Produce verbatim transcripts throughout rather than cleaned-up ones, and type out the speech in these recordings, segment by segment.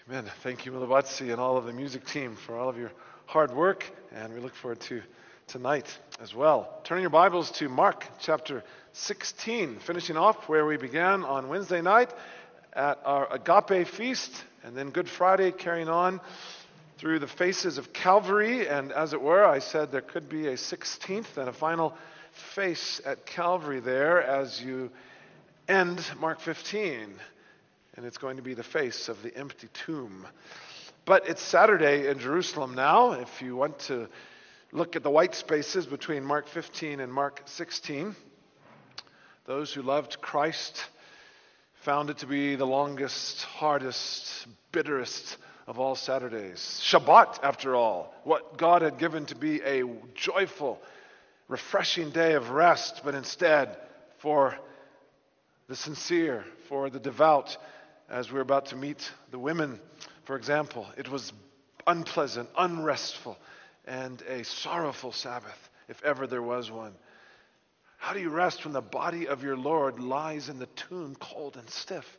Amen. Thank you, Milibatsi, and all of the music team for all of your hard work, and we look forward to tonight as well. Turning your Bibles to Mark chapter sixteen, finishing off where we began on Wednesday night at our Agape feast, and then Good Friday, carrying on through the faces of Calvary. And as it were, I said there could be a sixteenth and a final face at Calvary there as you end Mark fifteen. And it's going to be the face of the empty tomb. But it's Saturday in Jerusalem now. If you want to look at the white spaces between Mark fifteen and Mark sixteen, those who loved Christ found it to be the longest, hardest, bitterest of all Saturdays. Shabbat, after all, what God had given to be a joyful, refreshing day of rest, but instead for the sincere, for the devout, as we're about to meet the women, for example, it was unpleasant, unrestful, and a sorrowful Sabbath, if ever there was one. How do you rest when the body of your Lord lies in the tomb cold and stiff?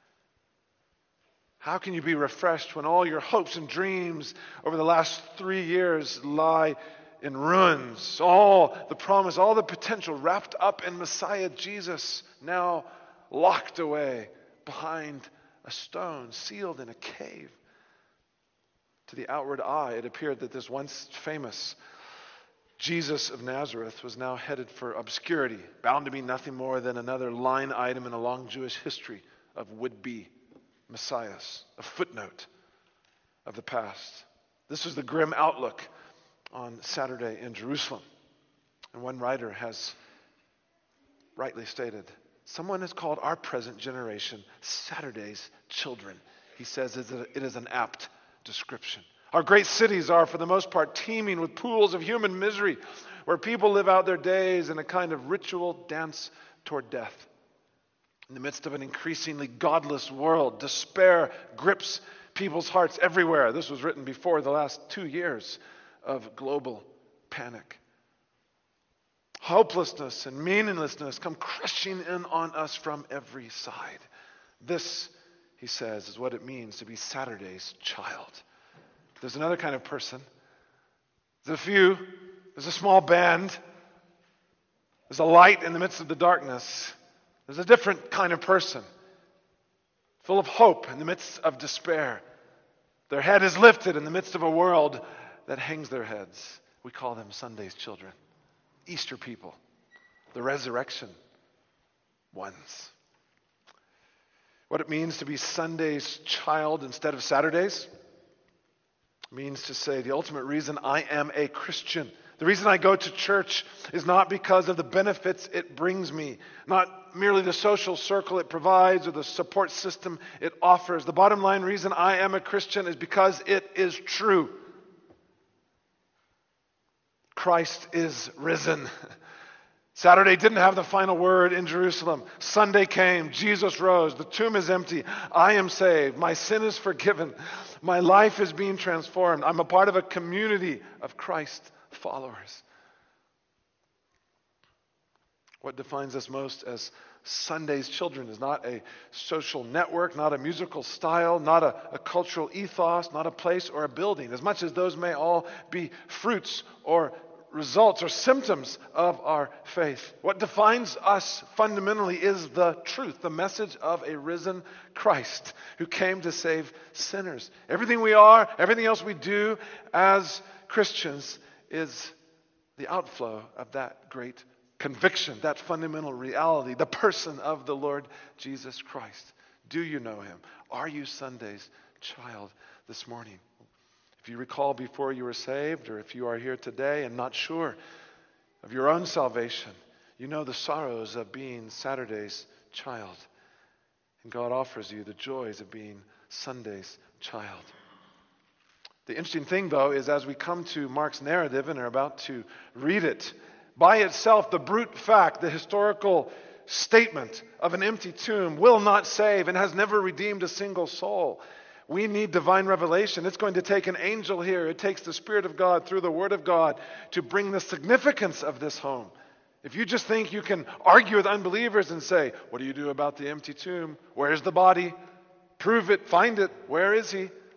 How can you be refreshed when all your hopes and dreams over the last three years lie in ruins? All the promise, all the potential wrapped up in Messiah Jesus, now locked away behind a stone, sealed in a cave. To the outward eye, it appeared that this once famous Jesus of Nazareth was now headed for obscurity, bound to be nothing more than another line item in a long Jewish history of would-be messiahs, a footnote of the past. This was the grim outlook on Saturday in Jerusalem. And one writer has rightly stated, someone has called our present generation Saturday's children. He says it is an apt description. Our great cities are, for the most part, teeming with pools of human misery, where people live out their days in a kind of ritual dance toward death. In the midst of an increasingly godless world, despair grips people's hearts everywhere. This was written before the last two years of global panic. Hopelessness and meaninglessness come crushing in on us from every side. This, he says, is what it means to be Saturday's child. There's another kind of person. There's a few. There's a small band. There's a light in the midst of the darkness. There's a different kind of person, full of hope in the midst of despair. Their head is lifted in the midst of a world that hangs their heads. We call them Sunday's children. Easter people, the resurrection ones. What it means to be Sunday's child instead of Saturday's means to say the ultimate reason I am a Christian, the reason I go to church is not because of the benefits it brings me, not merely the social circle it provides or the support system it offers. The bottom line reason I am a Christian is because it is true. Christ is risen. Saturday didn't have the final word in Jerusalem. Sunday came. Jesus rose. The tomb is empty. I am saved. My sin is forgiven. My life is being transformed. I'm a part of a community of Christ followers. What defines us most as Sunday's children is not a social network, not a musical style, not a, a cultural ethos, not a place or a building, as much as those may all be fruits or results or symptoms of our faith. What defines us fundamentally is the truth, the message of a risen Christ who came to save sinners. Everything we are, everything else we do as Christians is the outflow of that great conviction, that fundamental reality, the person of the Lord Jesus Christ. Do you know him? Are you Sunday's child this morning? If you recall before you were saved, or if you are here today and not sure of your own salvation, you know the sorrows of being Saturday's child. And God offers you the joys of being Sunday's child. The interesting thing, though, is as we come to Mark's narrative and are about to read it, by itself, the brute fact, the historical statement of an empty tomb will not save and has never redeemed a single soul. We need divine revelation. It's going to take an angel here. It takes the Spirit of God through the Word of God to bring the significance of this home. If you just think you can argue with unbelievers and say, what do you do about the empty tomb? Where's the body? Prove it. Find it. Where is he?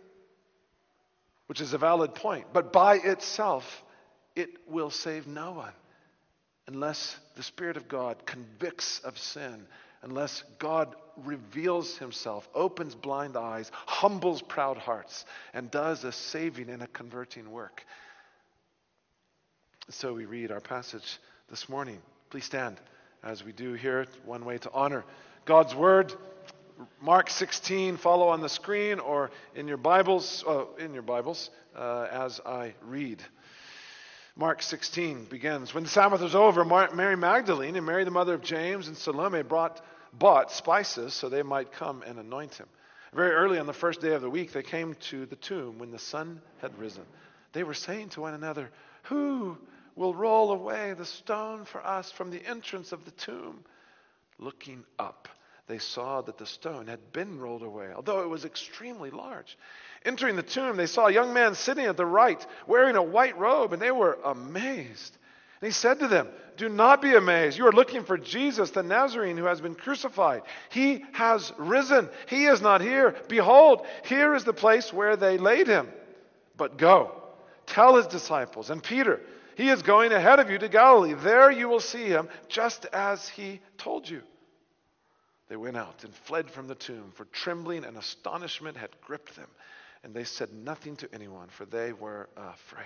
which is a valid point. But by itself, it will save no one unless the Spirit of God convicts of sin, unless God reveals himself, opens blind eyes, humbles proud hearts, and does a saving and a converting work. So we read our passage this morning. Please stand as we do here. One way to honor God's word. Mark sixteen, follow on the screen or in your Bibles, oh, in your Bibles uh, as I read. Mark sixteen begins. When the Sabbath was over, Mary Magdalene and Mary the mother of James and Salome brought, bought spices so they might come and anoint him. Very early on the first day of the week, they came to the tomb when the sun had risen. They were saying to one another, "Who will roll away the stone for us from the entrance of the tomb?" Looking up, they saw that the stone had been rolled away, although it was extremely large. Entering the tomb, they saw a young man sitting at the right, wearing a white robe, and they were amazed. And he said to them, "Do not be amazed. You are looking for Jesus, the Nazarene, who has been crucified. He has risen. He is not here. Behold, here is the place where they laid him. But go, tell his disciples and Peter, he is going ahead of you to Galilee. There you will see him, just as he told you." They went out and fled from the tomb, for trembling and astonishment had gripped them. And they said nothing to anyone, for they were afraid.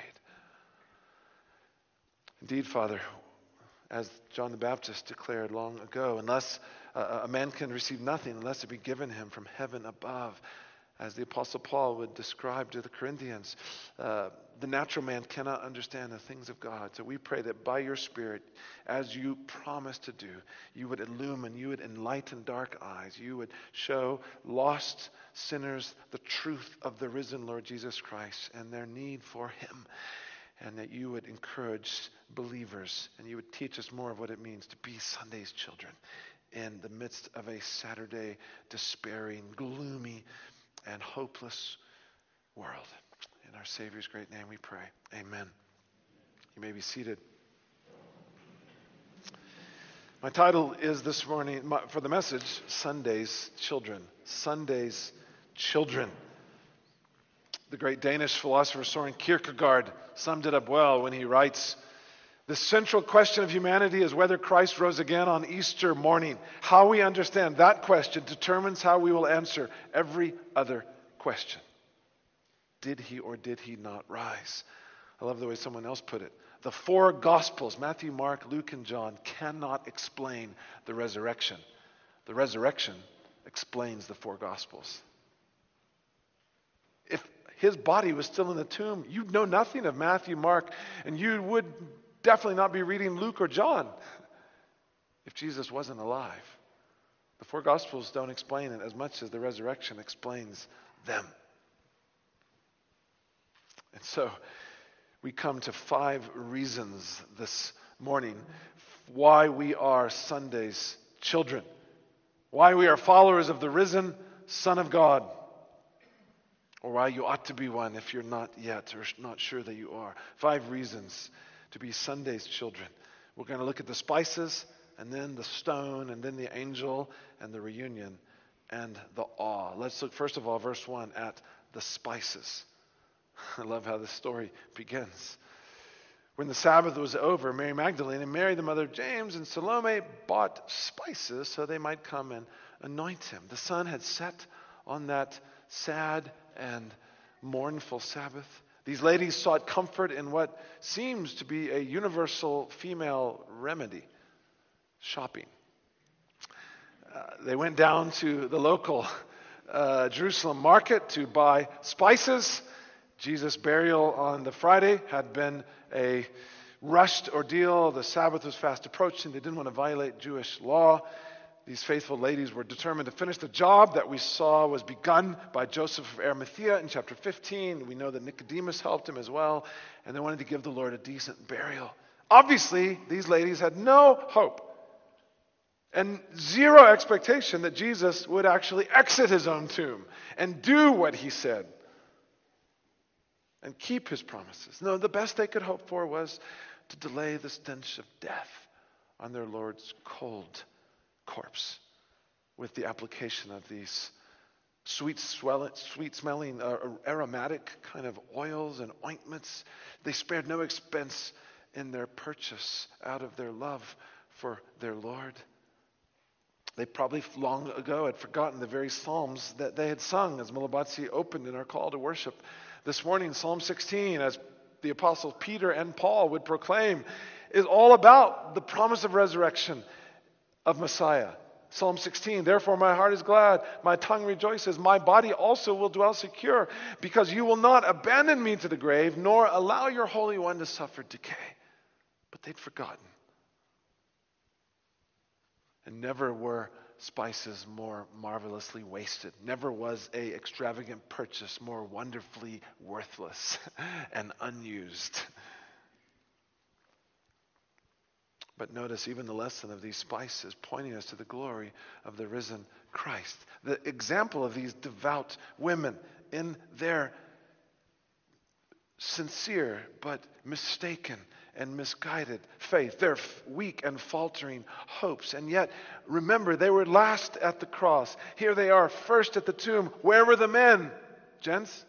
Indeed, Father, as John the Baptist declared long ago, unless uh, a man can receive nothing unless it be given him from heaven above, as the Apostle Paul would describe to the Corinthians, uh, the natural man cannot understand the things of God. So we pray that by your Spirit, as you promised to do, you would illumine, you would enlighten dark eyes, you would show lost sinners the truth of the risen Lord Jesus Christ and their need for him, and that you would encourage believers and you would teach us more of what it means to be Sunday's children in the midst of a Saturday despairing, gloomy, and hopeless world. In our Savior's great name we pray. Amen. You may be seated. My title is this morning, for the message, Sunday's Children. Sunday's Children. The great Danish philosopher Soren Kierkegaard summed it up well when he writes, "The central question of humanity is whether Christ rose again on Easter morning. How we understand that question determines how we will answer every other question. Did he or did he not rise?" I love the way someone else put it. The four Gospels, Matthew, Mark, Luke, and John, cannot explain the resurrection. The resurrection explains the four Gospels. If his body was still in the tomb, you'd know nothing of Matthew, Mark, and you would definitely not be reading Luke or John if Jesus wasn't alive. The four Gospels don't explain it as much as the resurrection explains them. And so we come to five reasons this morning why we are Sunday's children, why we are followers of the risen Son of God, or why you ought to be one if you're not yet or not sure that you are. Five reasons to be Sunday's children. We're going to look at the spices, and then the stone, and then the angel, and the reunion, and the awe. Let's look first of all, verse one, at the spices. I love how this story begins. When the Sabbath was over, Mary Magdalene and Mary, the mother of James, and Salome bought spices so they might come and anoint him. The sun had set on that sad and mournful Sabbath. These ladies sought comfort in what seems to be a universal female remedy: shopping. Uh, they went down to the local uh, Jerusalem market to buy spices. Jesus' burial on the Friday had been a rushed ordeal. The Sabbath was fast approaching. They didn't want to violate Jewish law. These faithful ladies were determined to finish the job that we saw was begun by Joseph of Arimathea in chapter fifteen. We know that Nicodemus helped him as well, and they wanted to give the Lord a decent burial. Obviously, these ladies had no hope and zero expectation that Jesus would actually exit his own tomb and do what he said and keep his promises. No, the best they could hope for was to delay the stench of death on their Lord's cold corpse with the application of these sweet, swell, sweet smelling, uh, aromatic kind of oils and ointments. They spared no expense in their purchase out of their love for their Lord. They probably long ago had forgotten the very psalms that they had sung as Malabatsi opened in our call to worship. This morning, Psalm sixteen, as the apostles Peter and Paul would proclaim, is all about the promise of resurrection of Messiah. Psalm sixteen, therefore my heart is glad, my tongue rejoices, my body also will dwell secure, because you will not abandon me to the grave, nor allow your Holy One to suffer decay. But they'd forgotten. And never were spices more marvelously wasted. Never was a extravagant purchase more wonderfully worthless and unused. But notice even the lesson of these spices pointing us to the glory of the risen Christ. The example of these devout women in their sincere but mistaken and misguided faith, their weak and faltering hopes. And yet, remember, they were last at the cross. Here they are, first at the tomb. Where were the men, gents?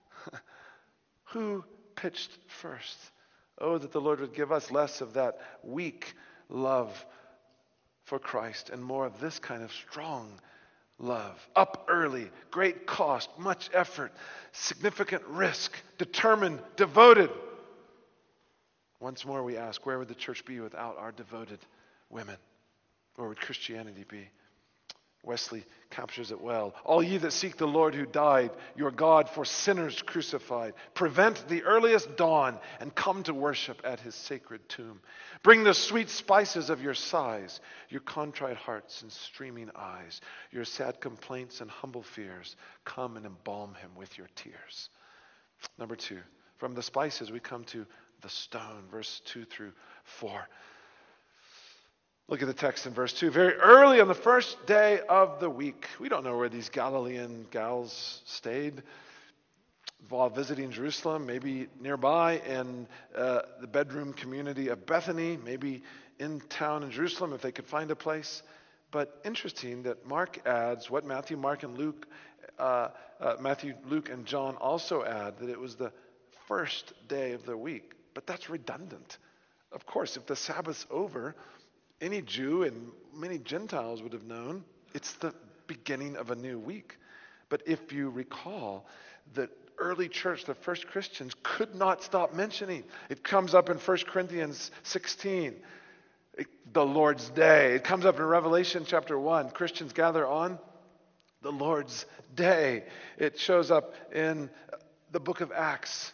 Who pitched first? Oh, that the Lord would give us less of that weak love for Christ and more of this kind of strong love. Up early, great cost, much effort, significant risk, determined, devoted. Once more we ask, where would the church be without our devoted women? Where would Christianity be? Wesley captures it well. All ye that seek the Lord who died, your God for sinners crucified, prevent the earliest dawn and come to worship at his sacred tomb. Bring the sweet spices of your sighs, your contrite hearts and streaming eyes, your sad complaints and humble fears. Come and embalm him with your tears. Number two, from the spices we come to the stone, verse two through four. Look at the text in verse two. Very early on the first day of the week. We don't know where these Galilean gals stayed while visiting Jerusalem, maybe nearby in uh, the bedroom community of Bethany, maybe in town in Jerusalem if they could find a place. But interesting that Mark adds what Matthew, Mark, and Luke, uh, uh, Matthew, Luke, and John also add, that it was the first day of the week. But that's redundant. Of course, if the Sabbath's over, any Jew and many Gentiles would have known it's the beginning of a new week. But if you recall, the early church, the first Christians, could not stop mentioning. It comes up in First Corinthians sixteen, it, the Lord's Day. It comes up in Revelation chapter one. Christians gather on the Lord's Day. It shows up in the book of Acts.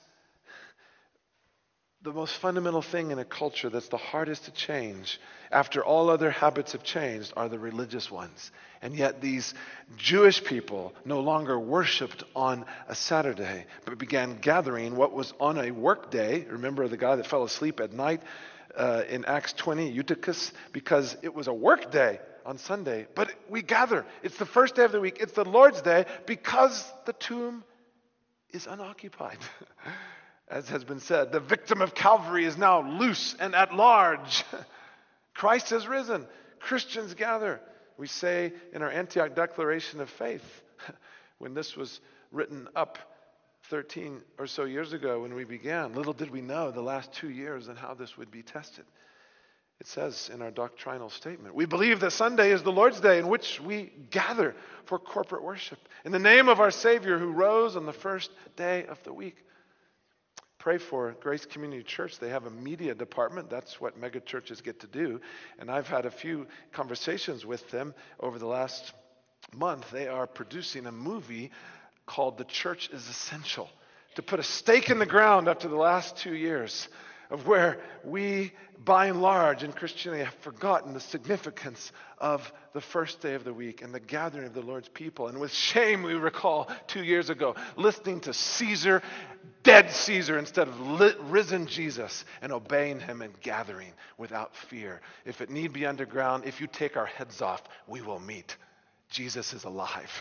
The most fundamental thing in a culture that's the hardest to change, after all other habits have changed, are the religious ones. And yet these Jewish people no longer worshipped on a Saturday, but began gathering what was on a work day. Remember the guy that fell asleep at night uh, in Acts twenty, Eutychus, because it was a work day on Sunday. But we gather. It's the first day of the week. It's the Lord's Day because the tomb is unoccupied. As has been said, the victim of Calvary is now loose and at large. Christ has risen. Christians gather. We say in our Antioch Declaration of Faith, when this was written up thirteen or so years ago when we began, little did we know the last two years and how this would be tested. It says in our doctrinal statement, we believe that Sunday is the Lord's Day in which we gather for corporate worship in the name of our Savior who rose on the first day of the week. Pray for Grace Community Church. They have a media department. That's what mega churches get to do. And I've had a few conversations with them over the last month. They are producing a movie called The Church is Essential, to put a stake in the ground after the last two years of where we, by and large, in Christianity have forgotten the significance of the first day of the week and the gathering of the Lord's people. And with shame, we recall two years ago listening to Caesar, dead Caesar, instead of lit, risen Jesus, and obeying him and gathering without fear. If it need be underground, if you take our heads off, we will meet. Jesus is alive.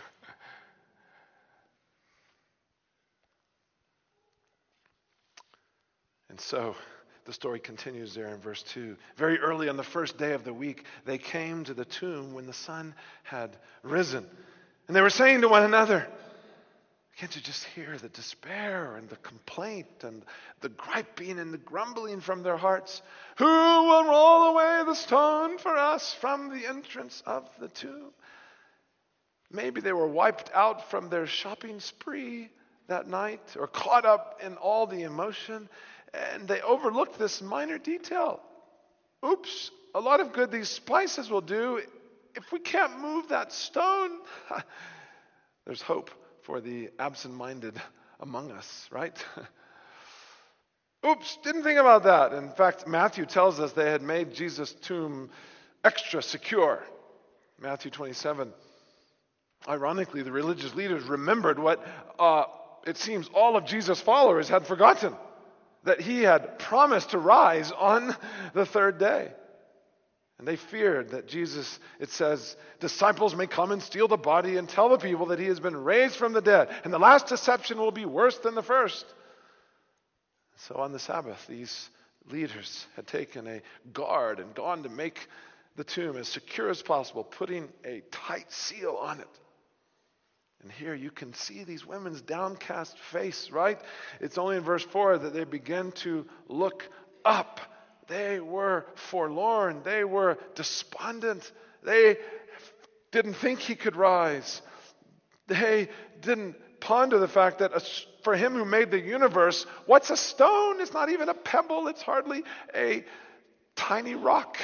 And so the story continues there in verse two. Very early on the first day of the week, they came to the tomb when the sun had risen. And they were saying to one another, can't you just hear the despair and the complaint and the griping and the grumbling from their hearts? Who will roll away the stone for us from the entrance of the tomb? Maybe they were wiped out from their shopping spree that night or caught up in all the emotion, and they overlooked this minor detail. Oops, a lot of good these spices will do. If we can't move that stone, there's hope for the absent-minded among us, right? Oops, didn't think about that. In fact, Matthew tells us they had made Jesus' tomb extra secure. Matthew twenty-seven. Ironically, the religious leaders remembered what uh, it seems all of Jesus' followers had forgotten, that he had promised to rise on the third day. And they feared that Jesus, it says, disciples may come and steal the body and tell the people that he has been raised from the dead. And the last deception will be worse than the first. So on the Sabbath, these leaders had taken a guard and gone to make the tomb as secure as possible, putting a tight seal on it. And here you can see these women's downcast face, right? It's only in verse four that they begin to look up. They were forlorn. They were despondent. They didn't think he could rise. They didn't ponder the fact that for him who made the universe, what's a stone? It's not even a pebble. It's hardly a tiny rock.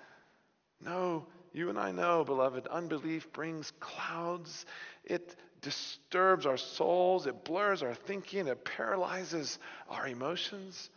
No, you and I know, beloved, unbelief brings clouds. It disturbs our souls. It blurs our thinking. It paralyzes our emotions.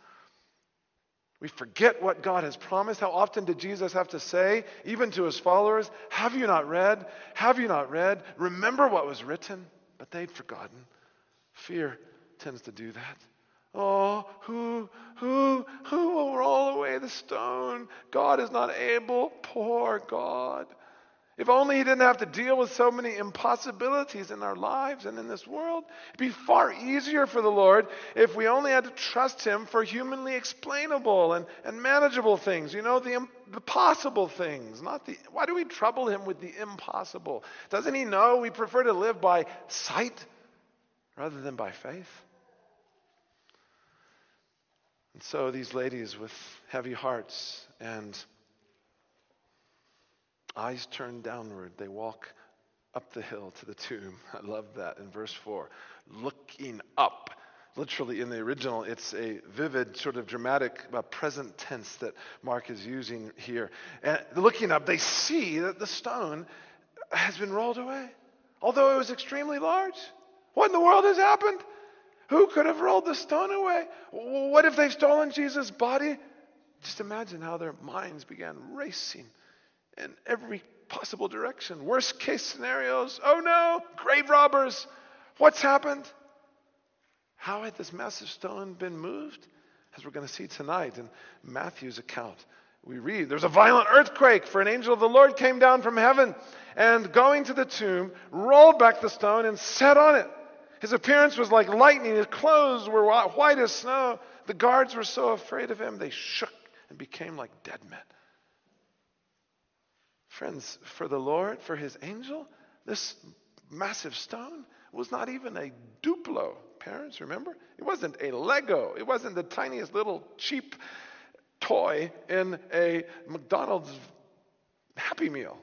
We forget what God has promised. How often did Jesus have to say, even to his followers, have you not read? Have you not read? Remember what was written? But they'd forgotten. Fear tends to do that. Oh, who, who, who will roll away the stone? God is not able. Poor God. If only he didn't have to deal with so many impossibilities in our lives and in this world. It'd be far easier for the Lord if we only had to trust him for humanly explainable and, and manageable things. You know, the, the possible things. Not the. Why do we trouble him with the impossible? Doesn't he know we prefer to live by sight rather than by faith? And so these ladies with heavy hearts and eyes turned downward, they walk up the hill to the tomb. I love that in verse four. Looking up. Literally in the original, it's a vivid, sort of dramatic uh, present tense that Mark is using here. And looking up, they see that the stone has been rolled away, although it was extremely large. What in the world has happened? Who could have rolled the stone away? What if they've stolen Jesus' body? Just imagine how their minds began racing in every possible direction. Worst case scenarios. Oh no, grave robbers. What's happened? How had this massive stone been moved? As we're going to see tonight in Matthew's account, we read, there's a violent earthquake, for an angel of the Lord came down from heaven and going to the tomb, rolled back the stone and sat on it. His appearance was like lightning. His clothes were white as snow. The guards were so afraid of him, they shook and became like dead men. Friends, for the Lord, for his angel, this massive stone was not even a Duplo. Parents, remember? It wasn't a Lego. It wasn't the tiniest little cheap toy in a McDonald's Happy Meal.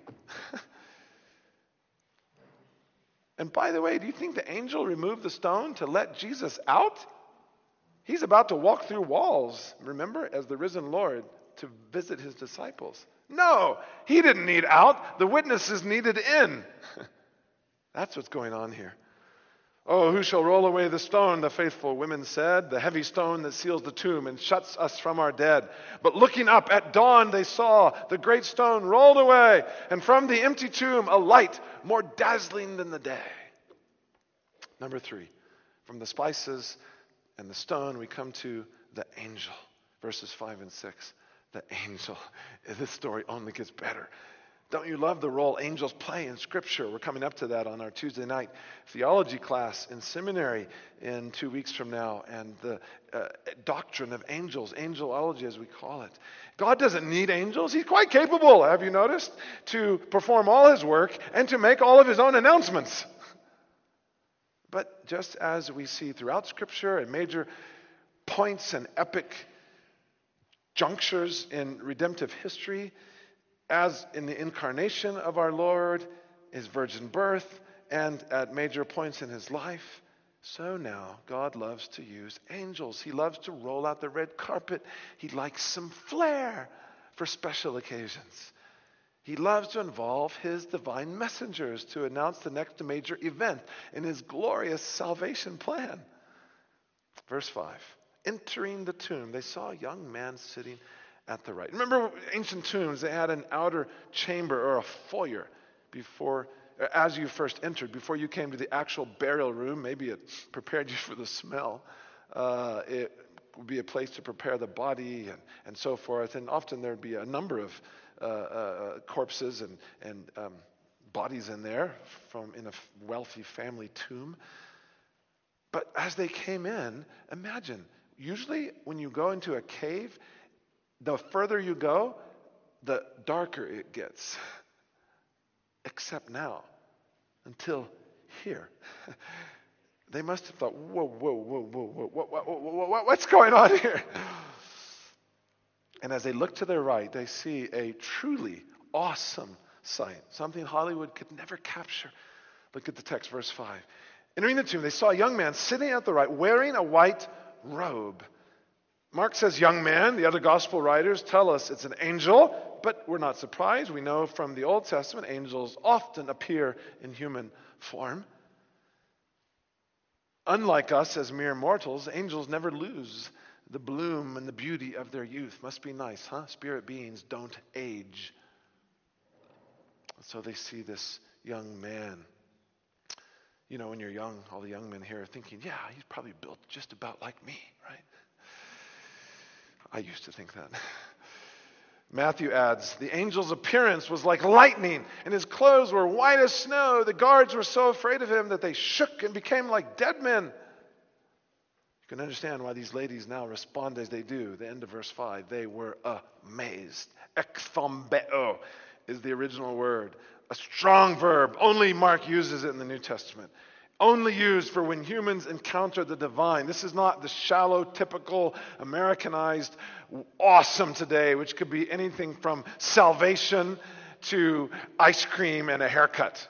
And by the way, do you think the angel removed the stone to let Jesus out? He's about to walk through walls, remember, as the risen Lord to visit his disciples. No, he didn't need out. The witnesses needed in. That's what's going on here. Oh, who shall roll away the stone, the faithful women said, the heavy stone that seals the tomb and shuts us from our dead. But looking up at dawn, they saw the great stone rolled away, and from the empty tomb a light more dazzling than the day. Number three, from the spices and the stone, we come to the angel, verses five and six. The angel. This story only gets better. Don't you love the role angels play in Scripture? We're coming up to that on our Tuesday night theology class in seminary in two weeks from now, and the uh, doctrine of angels, angelology as we call it. God doesn't need angels. He's quite capable, have you noticed, to perform all his work and to make all of his own announcements. But just as we see throughout Scripture and major points and epic junctures in redemptive history, as in the incarnation of our Lord, his virgin birth, and at major points in his life, so now God loves to use angels. He loves to roll out the red carpet. He likes some flair for special occasions. He loves to involve his divine messengers to announce the next major event in his glorious salvation plan. Verse five, entering the tomb, they saw a young man sitting at the right. Remember ancient tombs, they had an outer chamber or a foyer before, as you first entered, before you came to the actual burial room. Maybe it prepared you for the smell. Uh, it would be a place to prepare the body and, and so forth. And often there would be a number of uh, uh, corpses and, and um, bodies in there from in a wealthy family tomb. But as they came in, imagine, usually when you go into a cave, the further you go, the darker it gets. Except now, until here. They must have thought, whoa, whoa, whoa, whoa, whoa, whoa, whoa, whoa, whoa, what's going on here? And as they look to their right, they see a truly awesome sight, something Hollywood could never capture. Look at the text, verse five. Entering the tomb, they saw a young man sitting at the right, wearing a white robe. Mark says young man. The other gospel writers tell us it's an angel, but we're not surprised. We know from the Old Testament, angels often appear in human form. Unlike us as mere mortals, angels never lose the bloom and the beauty of their youth. Must be nice, huh? Spirit beings don't age. So they see this young man. You know, when you're young, all the young men here are thinking, yeah, he's probably built just about like me, right? I used to think that. Matthew adds, the angel's appearance was like lightning, and his clothes were white as snow. The guards were so afraid of him that they shook and became like dead men. You can understand why these ladies now respond as they do. The end of verse five, they were amazed. Ekthambeo is the original word. A strong verb. Only Mark uses it in the New Testament. Only used for when humans encounter the divine. This is not the shallow, typical, Americanized, awesome today, which could be anything from salvation to ice cream and a haircut.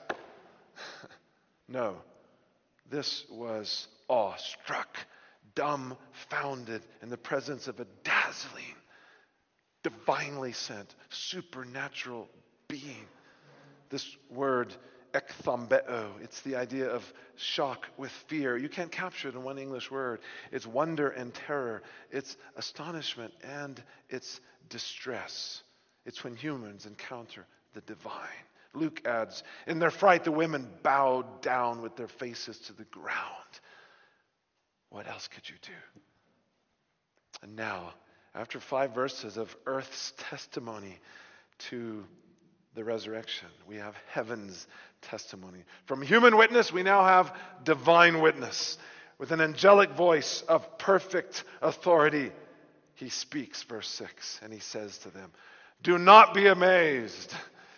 No, this was awestruck, dumbfounded in the presence of a dazzling, divinely sent, supernatural being. This word ekthambeo. It's the idea of shock with fear. You can't capture it in one English word. It's wonder and terror. It's astonishment and it's distress. It's when humans encounter the divine. Luke adds, in their fright, the women bowed down with their faces to the ground. What else could you do? And now, after five verses of earth's testimony to the resurrection, we have heaven's testimony. From human witness, we now have divine witness. With an angelic voice of perfect authority, he speaks, verse six, and he says to them, do not be amazed.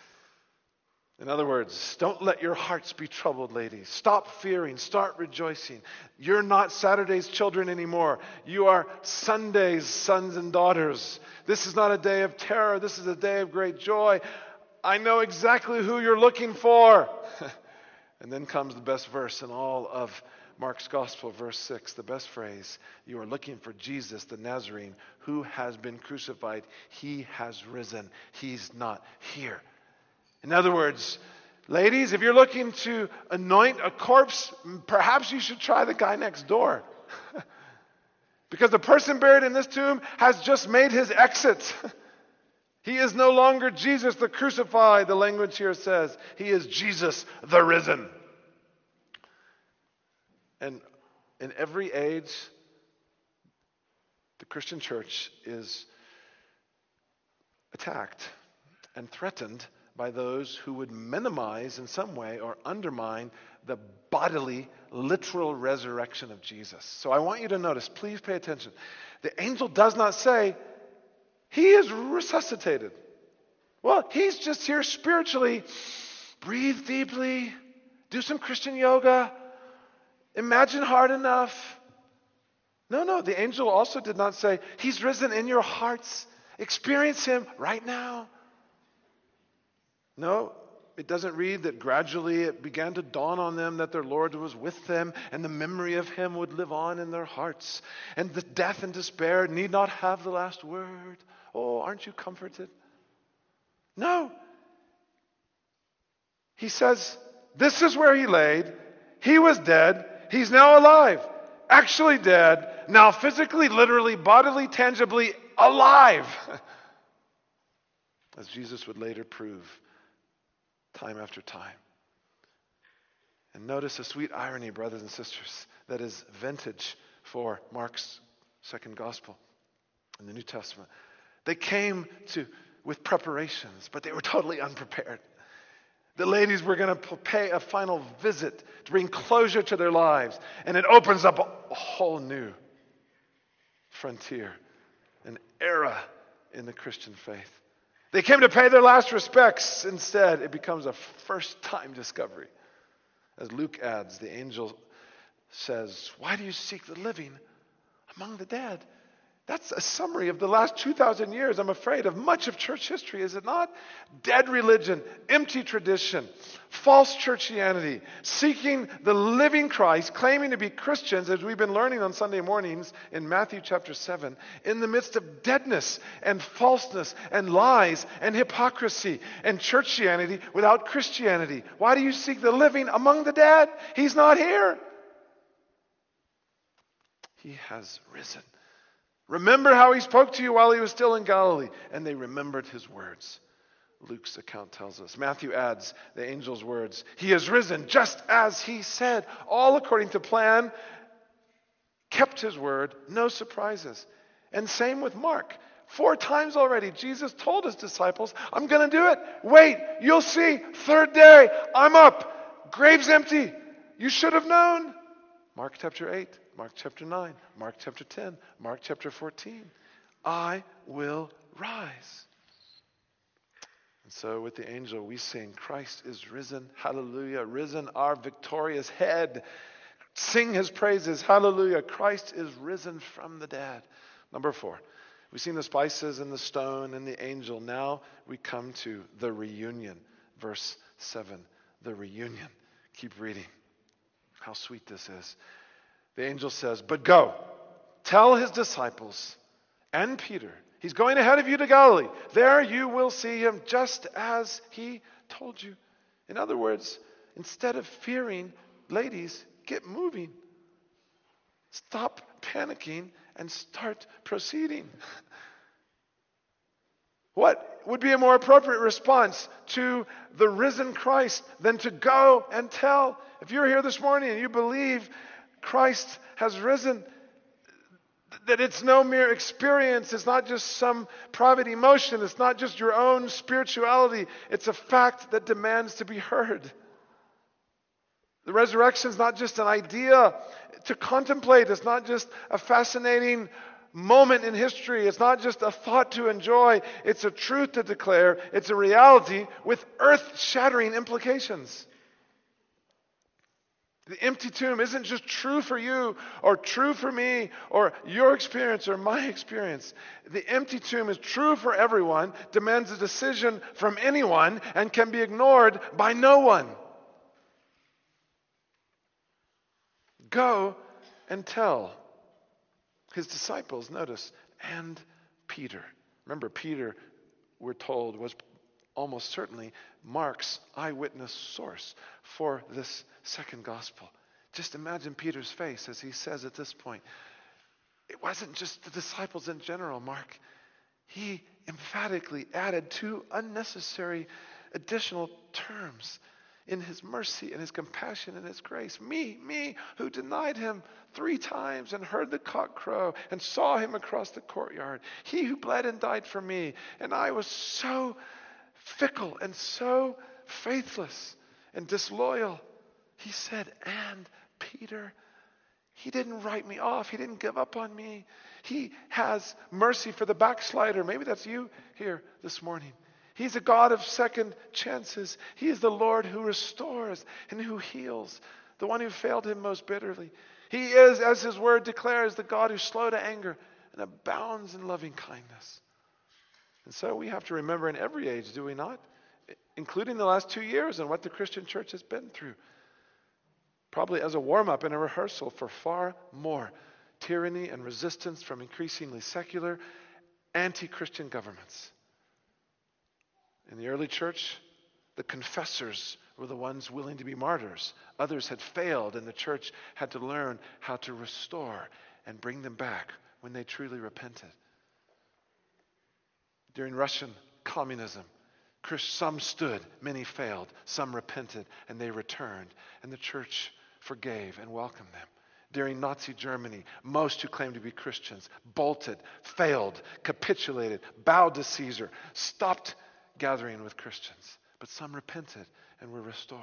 In other words, don't let your hearts be troubled, ladies. Stop fearing. Start rejoicing. You're not Saturday's children anymore. You are Sunday's sons and daughters. This is not a day of terror. This is a day of great joy. I know exactly who you're looking for. And then comes the best verse in all of Mark's Gospel, verse six, the best phrase. You are looking for Jesus, the Nazarene, who has been crucified. He has risen. He's not here. In other words, ladies, if you're looking to anoint a corpse, perhaps you should try the guy next door. Because the person buried in this tomb has just made his exit. He is no longer Jesus the crucified, the language here says. He is Jesus the risen. And in every age, the Christian church is attacked and threatened by those who would minimize in some way or undermine the bodily, literal resurrection of Jesus. So I want you to notice, please pay attention. The angel does not say, he is resuscitated. Well, he's just here spiritually. Breathe deeply. Do some Christian yoga. Imagine hard enough. No, no, the angel also did not say, he's risen in your hearts. Experience him right now. No, it doesn't read that gradually it began to dawn on them that their Lord was with them and the memory of him would live on in their hearts. And the death and despair need not have the last word. Oh, aren't you comforted? No. He says, this is where he laid. He was dead. He's now alive. Actually dead. Now physically, literally, bodily, tangibly alive. As Jesus would later prove time after time. And notice a sweet irony, brothers and sisters, that is vintage for Mark's second gospel in the New Testament. They came to with preparations, but they were totally unprepared. The ladies were going to pay a final visit to bring closure to their lives, and it opens up a whole new frontier, an era in the Christian faith. They came to pay their last respects. Instead, it becomes a first-time discovery. As Luke adds, the angel says, why do you seek the living among the dead? That's a summary of the last two thousand years, I'm afraid, of much of church history, is it not? Dead religion, empty tradition, false churchianity, seeking the living Christ, claiming to be Christians, as we've been learning on Sunday mornings in Matthew chapter seven, in the midst of deadness and falseness and lies and hypocrisy and churchianity without Christianity. Why do you seek the living among the dead? He's not here. He has risen. Remember how he spoke to you while he was still in Galilee. And they remembered his words. Luke's account tells us. Matthew adds the angel's words. He has risen just as he said. All according to plan. Kept his word. No surprises. And same with Mark. Four times already Jesus told his disciples, I'm going to do it. Wait, you'll see. Third day, I'm up. Grave's empty. You should have known. Mark chapter eight. Mark chapter nine, Mark chapter ten, Mark chapter fourteen. I will rise. And so with the angel we sing, Christ is risen, hallelujah, risen our victorious head. Sing his praises, hallelujah, Christ is risen from the dead. Number four, we've seen the spices and the stone and the angel. Now we come to the reunion. Verse seven, the reunion. Keep reading. How sweet this is. The angel says, but go, tell his disciples and Peter, he's going ahead of you to Galilee. There you will see him just as he told you. In other words, instead of fearing, ladies, get moving. Stop panicking and start proceeding. What would be a more appropriate response to the risen Christ than to go and tell? If you're here this morning and you believe Christ has risen, that it's no mere experience, it's not just some private emotion, it's not just your own spirituality, it's a fact that demands to be heard. The resurrection is not just an idea to contemplate, it's not just a fascinating moment in history, it's not just a thought to enjoy, it's a truth to declare, it's a reality with earth-shattering implications. The empty tomb isn't just true for you or true for me or your experience or my experience. The empty tomb is true for everyone, demands a decision from anyone, and can be ignored by no one. Go and tell his disciples, notice, and Peter. Remember, Peter, we're told, was almost certainly Mark's eyewitness source for this second gospel. Just imagine Peter's face as he says at this point, it wasn't just the disciples in general, Mark. He emphatically added two unnecessary additional terms in his mercy and his compassion and his grace. Me, me, who denied him three times and heard the cock crow and saw him across the courtyard. He who bled and died for me. And I was so fickle and so faithless and disloyal. He said, and Peter, he didn't write me off. He didn't give up on me. He has mercy for the backslider. Maybe that's you here this morning. He's a God of second chances. He is the Lord who restores and who heals, the one who failed him most bitterly. He is, as his word declares, the God who's slow to anger and abounds in loving kindness. And so we have to remember in every age, do we not? Including the last two years and what the Christian church has been through. Probably as a warm-up and a rehearsal for far more tyranny and resistance from increasingly secular, anti-Christian governments. In the early church, the confessors were the ones willing to be martyrs. Others had failed, and the church had to learn how to restore and bring them back when they truly repented. During Russian communism, some stood, many failed, some repented, and they returned, and the church forgave and welcomed them. During Nazi Germany, most who claimed to be Christians bolted, failed, capitulated, bowed to Caesar, stopped gathering with Christians. But some repented and were restored.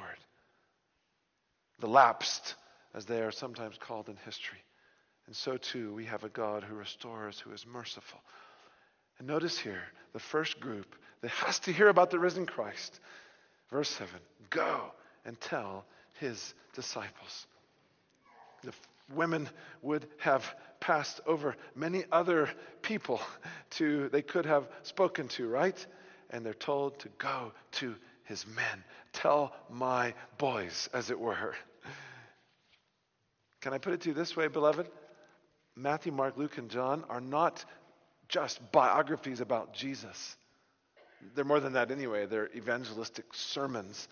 The lapsed, as they are sometimes called in history. And so too, we have a God who restores, who is merciful. And notice here, the first group that has to hear about the risen Christ. Verse seven, go and tell his disciples. The f- women would have passed over many other people to they could have spoken to, right? And they're told to go to his men. Tell my boys, as it were. Can I put it to you this way, beloved? Matthew, Mark, Luke, and John are not just biographies about Jesus. They're more than that anyway. They're evangelistic sermons.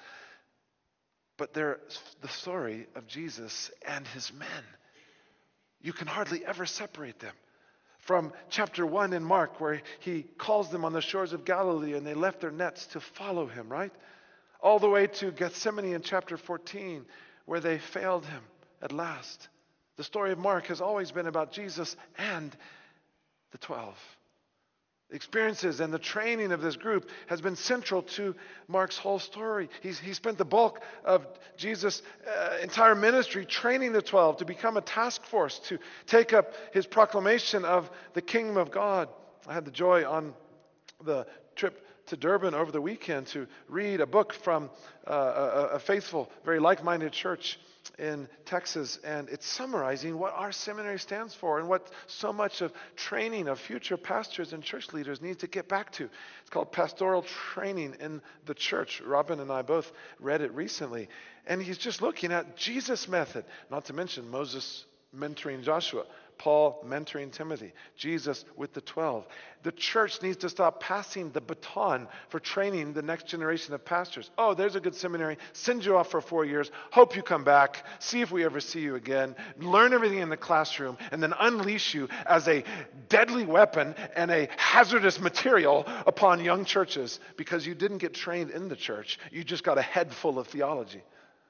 But they're the story of Jesus and his men. You can hardly ever separate them. From chapter one in Mark, where he calls them on the shores of Galilee and they left their nets to follow him, right? All the way to Gethsemane in chapter fourteen, where they failed him at last. The story of Mark has always been about Jesus and the twelve. The experiences and the training of this group has been central to Mark's whole story. He's, he spent the bulk of Jesus' uh, entire ministry training the twelve to become a task force, to take up his proclamation of the kingdom of God. I had the joy on the trip to Durban over the weekend to read a book from uh, a, a faithful, very like-minded church in Texas, and it's summarizing what our seminary stands for and what so much of training of future pastors and church leaders needs to get back to. It's called Pastoral Training in the Church. Robin and I both read it recently, and he's just looking at Jesus' method, not to mention Moses mentoring Joshua, Paul mentoring Timothy, Jesus with the twelve. The church needs to stop passing the baton for training the next generation of pastors. Oh, there's a good seminary. Send you off for four years. Hope you come back. See if we ever see you again. Learn everything in the classroom and then unleash you as a deadly weapon and a hazardous material upon young churches because you didn't get trained in the church. You just got a head full of theology.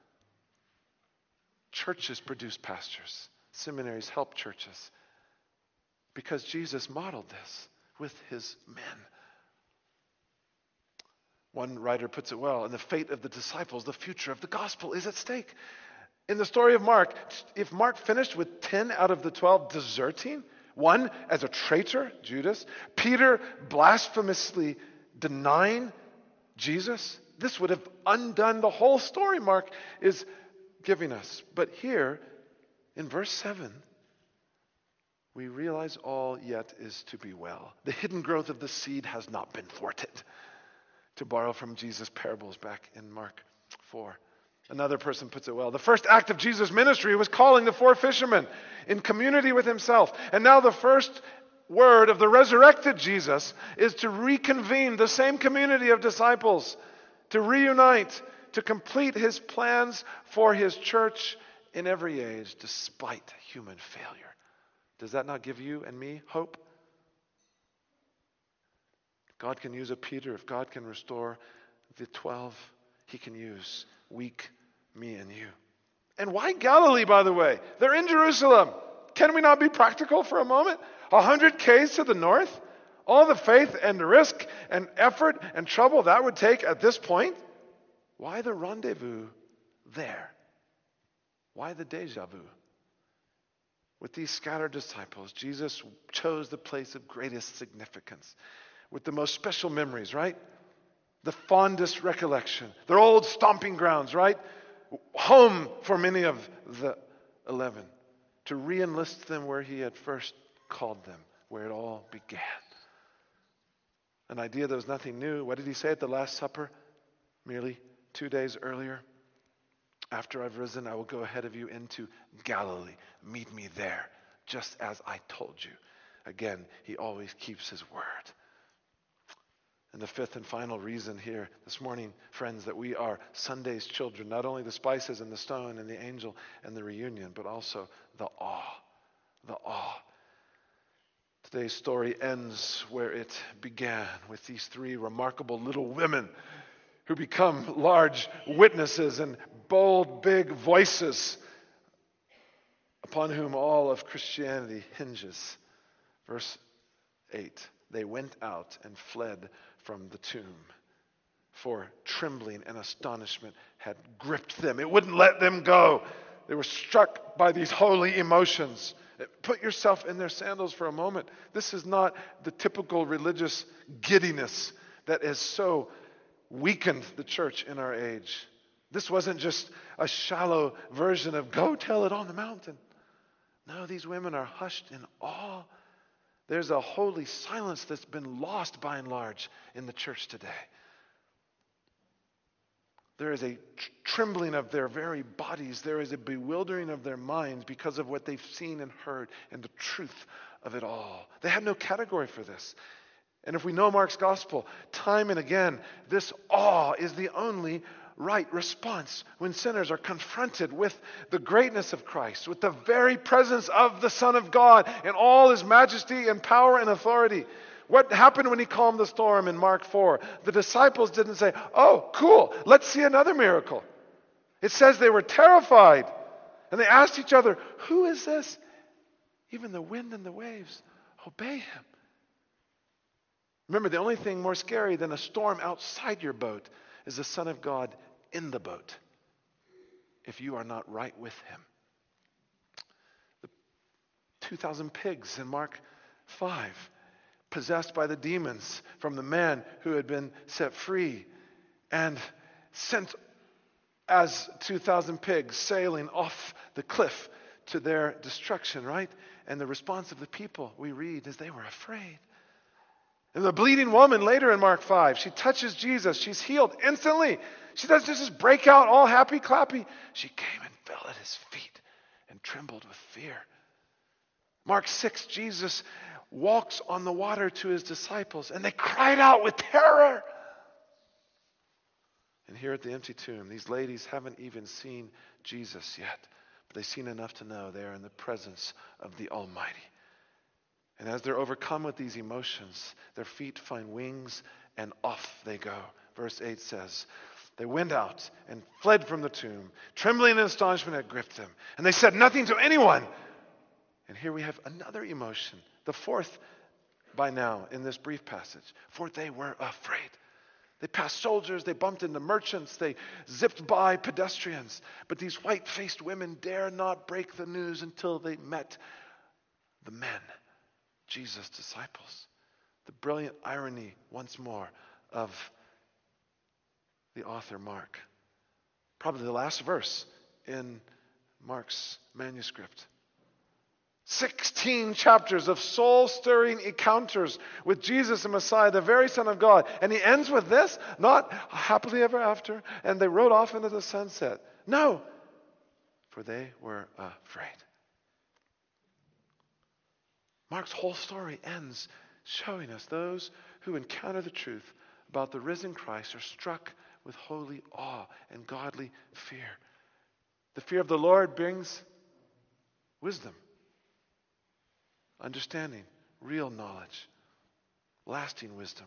Churches produce pastors. Seminaries help churches because Jesus modeled this with his men. One writer puts it well, in the fate of the disciples, the future of the gospel is at stake. In the story of Mark, if Mark finished with ten out of the twelve deserting, one as a traitor, Judas, Peter blasphemously denying Jesus, this would have undone the whole story Mark is giving us. But here, in verse seven, we realize all yet is to be well. The hidden growth of the seed has not been thwarted, to borrow from Jesus' parables back in Mark four. Another person puts it well. The first act of Jesus' ministry was calling the four fishermen in community with himself. And now the first word of the resurrected Jesus is to reconvene the same community of disciples, to reunite, to complete his plans for his church in every age, despite human failure. Does that not give you and me hope? God can use a Peter. If God can restore the twelve, he can use weak me and you. And why Galilee, by the way? They're in Jerusalem. Can we not be practical for a moment? A hundred Ks to the north? All the faith and risk and effort and trouble that would take at this point. Why the rendezvous there? Why the deja vu? With these scattered disciples, Jesus chose the place of greatest significance, with the most special memories, right? The fondest recollection, their old stomping grounds, right? Home for many of the eleven, to re-enlist them where he had first called them, where it all began. An idea that was nothing new. What did he say at the Last Supper? Merely two days earlier. After I've risen, I will go ahead of you into Galilee. Meet me there, just as I told you. Again, he always keeps his word. And the fifth and final reason here this morning, friends, that we are Sunday's children, not only the spices and the stone and the angel and the reunion, but also the awe. The awe. Today's story ends where it began, with these three remarkable little women who become large witnesses and bold, big voices upon whom all of Christianity hinges. Verse eight, they went out and fled from the tomb, for trembling and astonishment had gripped them. It wouldn't let them go. They were struck by these holy emotions. Put yourself in their sandals for a moment. This is not the typical religious giddiness that has so weakened the church in our age. This wasn't just a shallow version of go tell it on the mountain. No, these women are hushed in awe. There's a holy silence that's been lost by and large in the church today. There is a tr- trembling of their very bodies. There is a bewildering of their minds because of what they've seen and heard and the truth of it all. They have no category for this. And if we know Mark's gospel, time and again, this awe is the only right response when sinners are confronted with the greatness of Christ, with the very presence of the Son of God in all his majesty and power and authority. What happened when he calmed the storm in Mark four? The disciples didn't say, oh, cool, let's see another miracle. It says they were terrified. And they asked each other, who is this? Even the wind and the waves obey him. Remember, the only thing more scary than a storm outside your boat is the Son of God in the boat, if you are not right with him. The two thousand pigs in Mark five, possessed by the demons from the man who had been set free and sent as two thousand pigs sailing off the cliff to their destruction, right? And the response of the people, we read, is they were afraid. And the bleeding woman later in Mark five, she touches Jesus. She's healed instantly. She doesn't just break out all happy, clappy. She came and fell at his feet and trembled with fear. Mark six, Jesus walks on the water to his disciples, and they cried out with terror. And here at the empty tomb, these ladies haven't even seen Jesus yet, but they've seen enough to know they are in the presence of the Almighty. And as they're overcome with these emotions, their feet find wings and off they go. Verse eight says, they went out and fled from the tomb. Trembling and astonishment had gripped them. And they said nothing to anyone. And here we have another emotion, the fourth by now in this brief passage. For they were afraid. They passed soldiers, they bumped into merchants, they zipped by pedestrians. But these white-faced women dare not break the news until they met the men, Jesus' disciples. The brilliant irony, once more, of the author Mark. Probably the last verse in Mark's manuscript. Sixteen chapters of soul-stirring encounters with Jesus the Messiah, the very Son of God. And he ends with this, not happily ever after, and they rode off into the sunset. No, for they were afraid. Mark's whole story ends showing us those who encounter the truth about the risen Christ are struck with holy awe and godly fear. The fear of the Lord brings wisdom, understanding, real knowledge, lasting wisdom.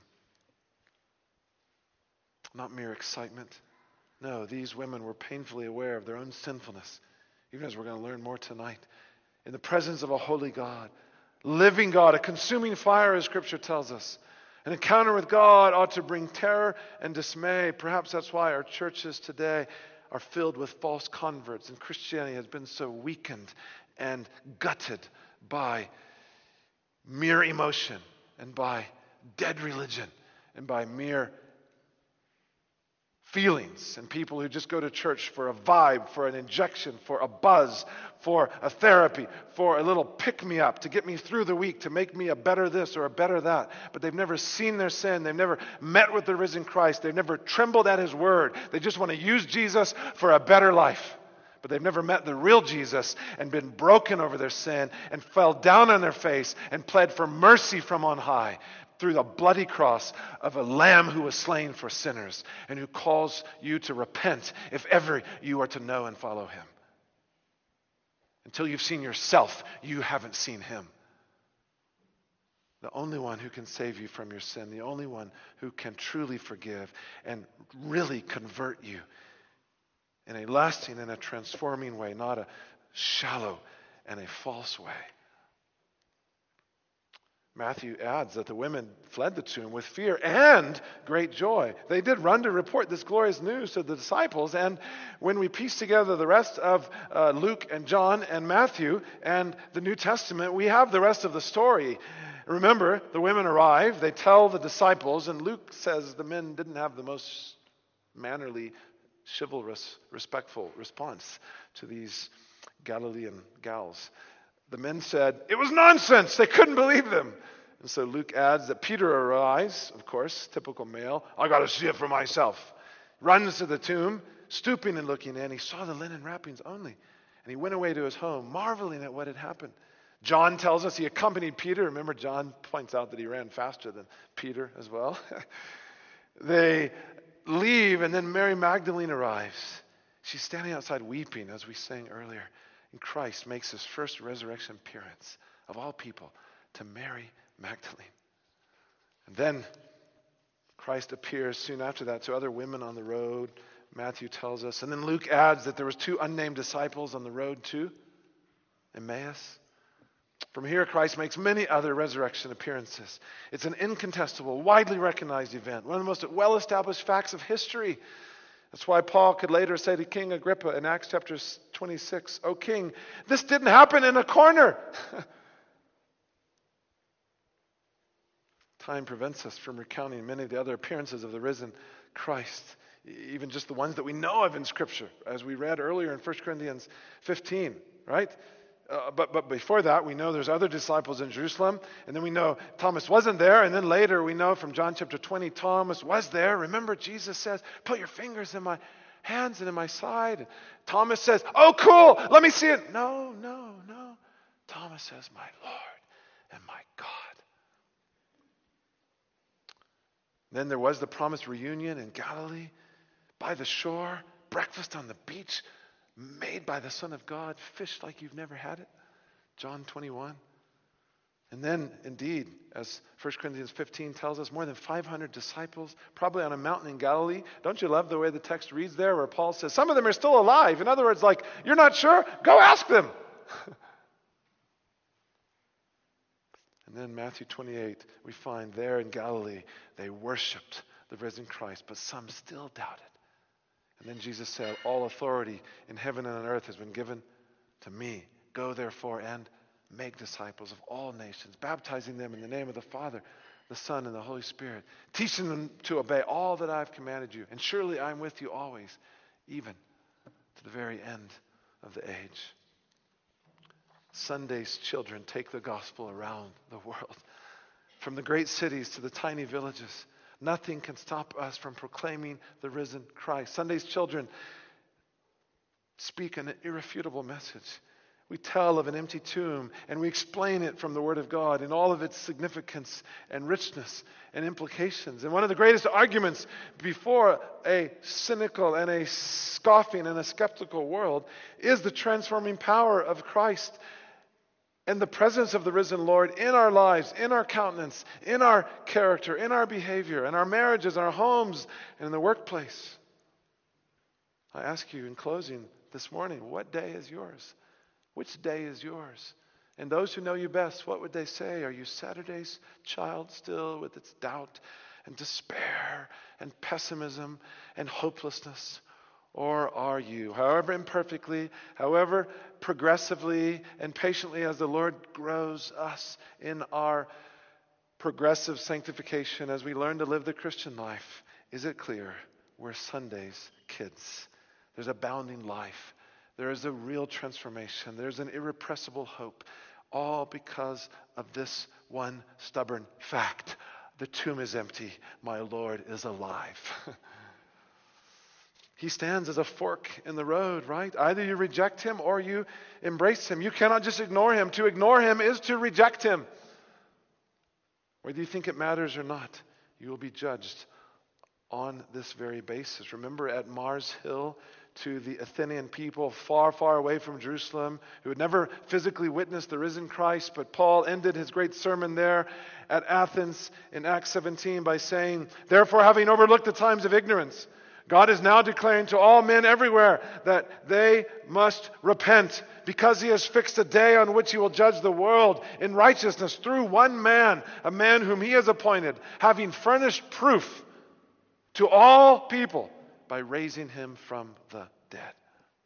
Not mere excitement. No, these women were painfully aware of their own sinfulness, even as we're going to learn more tonight. In the presence of a holy God, living God, a consuming fire, as Scripture tells us. An encounter with God ought to bring terror and dismay. Perhaps that's why our churches today are filled with false converts, and Christianity has been so weakened and gutted by mere emotion and by dead religion and by mere feelings, and people who just go to church for a vibe, for an injection, for a buzz, for a therapy, for a little pick-me-up to get me through the week, to make me a better this or a better that. But they've never seen their sin. They've never met with the risen Christ. They've never trembled at his word. They just want to use Jesus for a better life. But they've never met the real Jesus and been broken over their sin and fell down on their face and pled for mercy from on high through the bloody cross of a lamb who was slain for sinners and who calls you to repent if ever you are to know and follow him. Until you've seen yourself, you haven't seen him. The only one who can save you from your sin, the only one who can truly forgive and really convert you in a lasting and a transforming way, not a shallow and a false way. Matthew adds that the women fled the tomb with fear and great joy. They did run to report this glorious news to the disciples, and when we piece together the rest of uh, Luke and John and Matthew and the New Testament, we have the rest of the story. Remember, the women arrive, they tell the disciples, and Luke says the men didn't have the most mannerly, chivalrous, respectful response to these Galilean gals. The men said, it was nonsense. They couldn't believe them. And so Luke adds that Peter arrives, of course, typical male. I got to see it for myself. Runs to the tomb, stooping and looking in. He saw the linen wrappings only. And he went away to his home, marveling at what had happened. John tells us he accompanied Peter. Remember, John points out that he ran faster than Peter as well. They leave, and then Mary Magdalene arrives. She's standing outside weeping, as we sang earlier. And Christ makes his first resurrection appearance of all people to Mary Magdalene. And then Christ appears soon after that to other women on the road, Matthew tells us. And then Luke adds that there was two unnamed disciples on the road to Emmaus. From here, Christ makes many other resurrection appearances. It's an incontestable, widely recognized event, one of the most well-established facts of history. That's why Paul could later say to King Agrippa in Acts chapter twenty-six, O king, this didn't happen in a corner. Time prevents us from recounting many of the other appearances of the risen Christ, even just the ones that we know of in Scripture, as we read earlier in First Corinthians fifteen, right? Uh, but, but before that, we know there's other disciples in Jerusalem, and then we know Thomas wasn't there, and then later we know from John chapter twenty, Thomas was there. Remember, Jesus says, put your fingers in my hands and in my side. And Thomas says, oh, cool, let me see it. No, no, no. Thomas says, my Lord and my God. Then there was the promised reunion in Galilee, by the shore, breakfast on the beach, made by the Son of God, fish like you've never had it. John twenty-one. And then, indeed, as First Corinthians fifteen tells us, more than five hundred disciples, probably on a mountain in Galilee. Don't you love the way the text reads there, where Paul says, some of them are still alive. In other words, like, you're not sure? Go ask them. And then Matthew twenty-eight, we find there in Galilee, they worshiped the risen Christ, but some still doubted. And then Jesus said, all authority in heaven and on earth has been given to me. Go therefore and make disciples of all nations, baptizing them in the name of the Father, the Son, and the Holy Spirit, teaching them to obey all that I've commanded you. And surely I'm with you always, even to the very end of the age. Sunday's children take the gospel around the world, from the great cities to the tiny villages. Nothing can stop us from proclaiming the risen Christ. Sunday's children speak an irrefutable message. We tell of an empty tomb, and we explain it from the Word of God in all of its significance and richness and implications. And one of the greatest arguments before a cynical and a scoffing and a skeptical world is the transforming power of Christ and the presence of the risen Lord in our lives, in our countenance, in our character, in our behavior, in our marriages, our homes, and in the workplace. I ask you in closing this morning, what day is yours? Which day is yours? And those who know you best, what would they say? Are you Saturday's child still with its doubt and despair and pessimism and hopelessness? Or are you, however imperfectly, however progressively and patiently as the Lord grows us in our progressive sanctification as we learn to live the Christian life, is it clear we're Sunday's kids? There's abounding life. There is a real transformation. There's an irrepressible hope, all because of this one stubborn fact. The tomb is empty. My Lord is alive. He stands as a fork in the road, right? Either you reject him or you embrace him. You cannot just ignore him. To ignore him is to reject him. Whether you think it matters or not, you will be judged on this very basis. Remember at Mars Hill, to the Athenian people far, far away from Jerusalem, who had never physically witnessed the risen Christ, but Paul ended his great sermon there at Athens in Acts seventeen by saying, "Therefore, having overlooked the times of ignorance, God is now declaring to all men everywhere that they must repent, because he has fixed a day on which he will judge the world in righteousness through one man, a man whom he has appointed, having furnished proof to all people by raising him from the dead."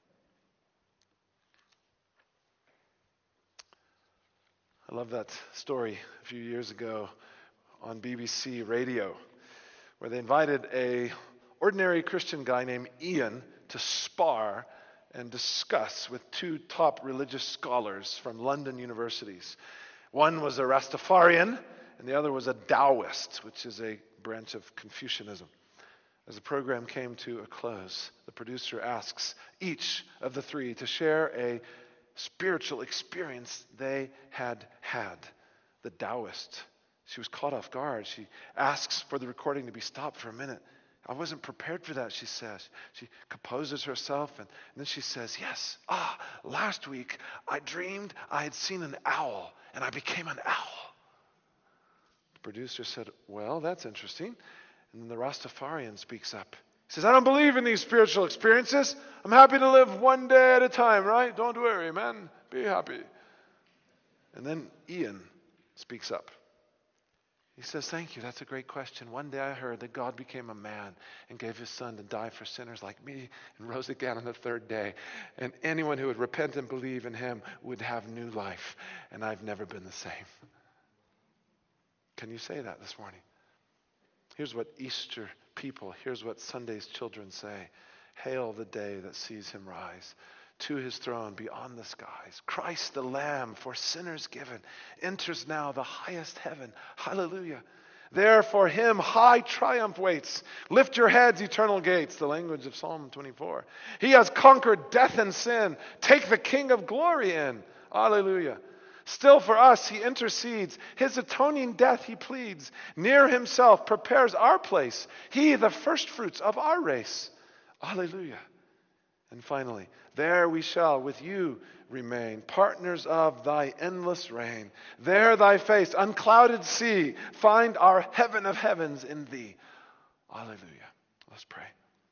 I love that story a few years ago on B B C Radio, where they invited a ordinary Christian guy named Ian to spar and discuss with two top religious scholars from London universities. One was a Rastafarian, and the other was a Taoist, which is a branch of Confucianism. As the program came to a close, the producer asks each of the three to share a spiritual experience they had had. The Taoist, she was caught off guard. She asks for the recording to be stopped for a minute. "I wasn't prepared for that," she says. She composes herself, and, and then she says, "Yes, ah, last week I dreamed I had seen an owl, and I became an owl." The producer said, "Well, that's interesting." And then the Rastafarian speaks up. He says, "I don't believe in these spiritual experiences. I'm happy to live one day at a time, right? Don't worry, man. Be happy." And then Ian speaks up. He says, "Thank you. That's a great question. One day I heard that God became a man and gave his son to die for sinners like me and rose again on the third day. And anyone who would repent and believe in him would have new life. And I've never been the same." Can you say that this morning? Here's what Easter people, here's what Sunday's children say. "Hail the day that sees him rise to his throne beyond the skies. Christ the Lamb for sinners given enters now the highest heaven. Hallelujah. There for him high triumph waits. Lift your heads, eternal gates," the language of Psalm twenty-four. "He has conquered death and sin. Take the King of glory in." Hallelujah. "Still for us he intercedes. His atoning death he pleads. Near himself prepares our place. He the first fruits of our race." Hallelujah. And finally, "There we shall with you remain, partners of thy endless reign. There thy face, unclouded see, find our heaven of heavens in thee." Hallelujah. Let's pray.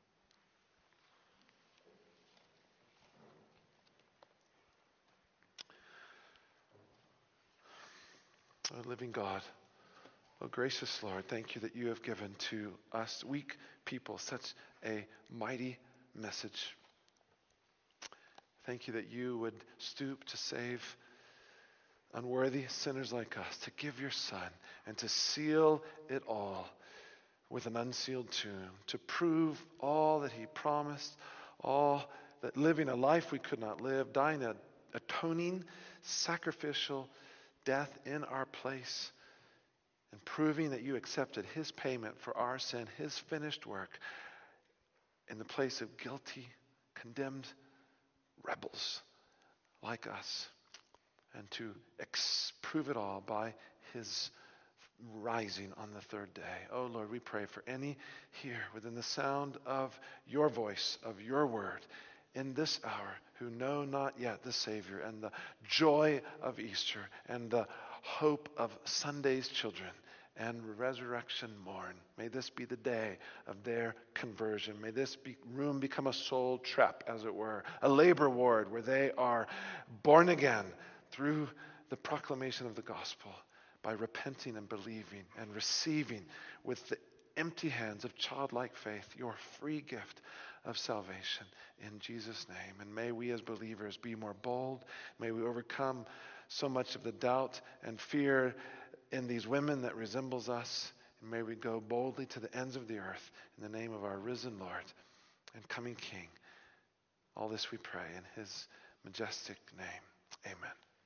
Oh, living God, oh, gracious Lord, thank you that you have given to us weak people such a mighty message. Thank you that you would stoop to save unworthy sinners like us, to give your Son, and to seal it all with an unsealed tomb, to prove all that he promised, all that living a life we could not live, dying an atoning, sacrificial death in our place, and proving that you accepted his payment for our sin, his finished work, in the place of guilty, condemned rebels like us, and to ex- prove it all by his rising on the third day. Oh Lord, we pray for any here within the sound of your voice, of your word, in this hour, who know not yet the Savior and the joy of Easter and the hope of Sunday's children and resurrection morn. May this be the day of their conversion. May this be, room become a soul trap, as it were, a labor ward where they are born again through the proclamation of the gospel by repenting and believing and receiving with the empty hands of childlike faith your free gift of salvation in Jesus' name. And may we as believers be more bold. May we overcome so much of the doubt and fear in these women that resembles us. And may we go boldly to the ends of the earth in the name of our risen Lord and coming King. All this we pray in his majestic name. Amen.